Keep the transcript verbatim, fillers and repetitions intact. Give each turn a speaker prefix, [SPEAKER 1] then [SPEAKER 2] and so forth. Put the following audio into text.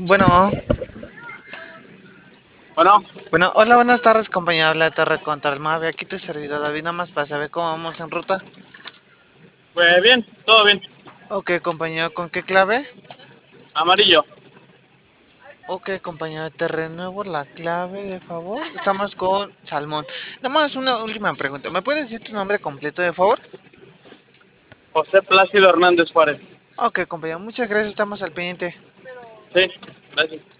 [SPEAKER 1] Bueno,
[SPEAKER 2] Bueno,
[SPEAKER 1] bueno, hola, buenas tardes, compañero. Habla de Torre contra el Mave. Aquí tu servidor David, nada más para saber cómo vamos en ruta.
[SPEAKER 2] pues bien, todo bien.
[SPEAKER 1] Ok, compañero, ¿con qué clave?
[SPEAKER 2] Amarillo.
[SPEAKER 1] Ok, compañero, te renuevo la clave, de favor. Estamos con Salmón. Nada más una última pregunta. ¿Me puedes decir tu nombre completo, de favor?
[SPEAKER 2] José Plácido Hernández Juárez.
[SPEAKER 1] Ok, compañero, muchas gracias. Estamos al pendiente.
[SPEAKER 2] Sí, gracias.